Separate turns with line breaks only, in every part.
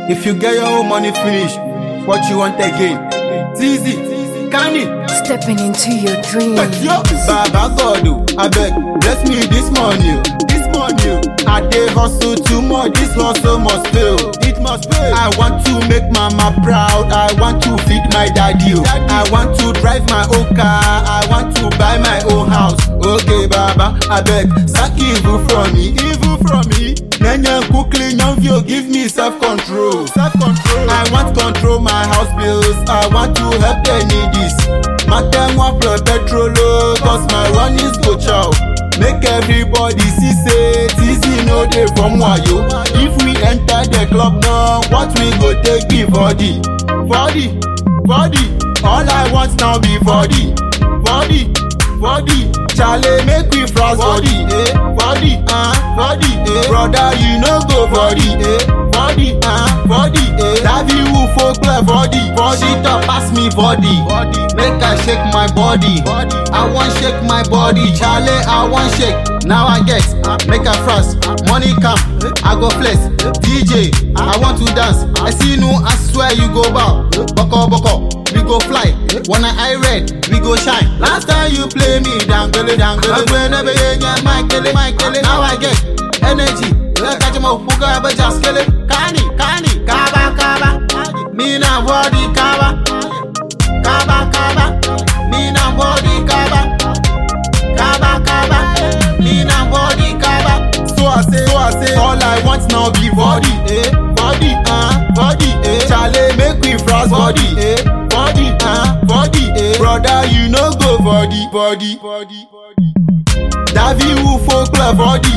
If you get your own money finish, what you want again? It's easy, can it?
Stepping into your dreams.
Baba God, I beg, bless me this morning. I dey hustle too much, this hustle must pay. It must pay. I want to make mama proud, I want to feed my daddy. I want to drive my own car, I want to buy my own house. Okay, Baba, I beg, sack evil from me. Nanya quickly, you give me self-control. I want control my house bills, I want to help the needies. My time want plus petrol, cause my run is go chow. Make everybody see say it's easy no day from wayo. If we enter the club now, what we go take be body. All I want now be body. Charlie make we frost body. Brother you no go body. That you folk love body. Top pass me body. Make I shake my body. I want shake my body. Charlie I want shake. Now I get make a frost. Money come, I go flex. DJ, I want to dance. I see no, I swear you go bow. Boko, we go fly. When I red, we go shine. Last time you play me, dangle. Now I get energy. Catch my fuga, but just kill it. Kani, kaba. Me na body kaba. Me na body kaba. Me na body kaba. So I say, all I want now be body. Charlie make we frost body. Brother you no go body. Davi who folk love body.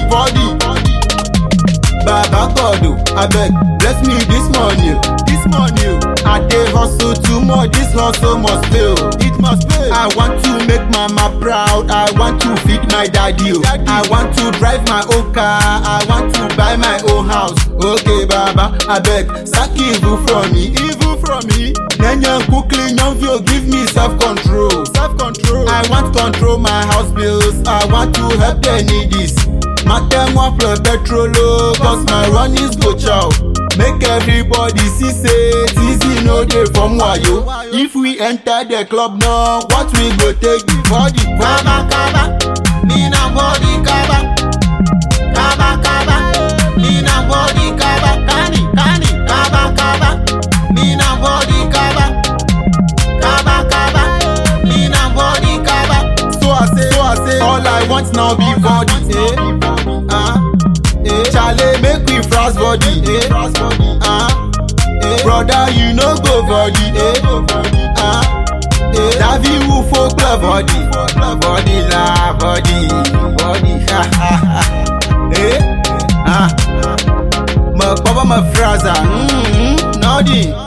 Baba God, I beg, bless me this morning. I dey hustle too much, this hustle must pay. It must pay. I want to make mama proud, I want to feed my daddy. I want to drive my own car, I want to buy my own house. Okay, Baba, I beg, sack evil from me. Then you quickly you give me self-control. I want control my house bills, I want to help the needies. My time want plus petrol, cause my run is go chow. Make everybody see say it's easy no day from wayo. If we enter the club now, what we go take the body? Kaba, me na body kaba. Me na body kaba. Kani, kaba. Me na body kaba. Me na body kaba. So I say, all I want now be body. Charlie make we frost body. Brother you no go body. Davi who folk love body. My papa my fraza. Nodi.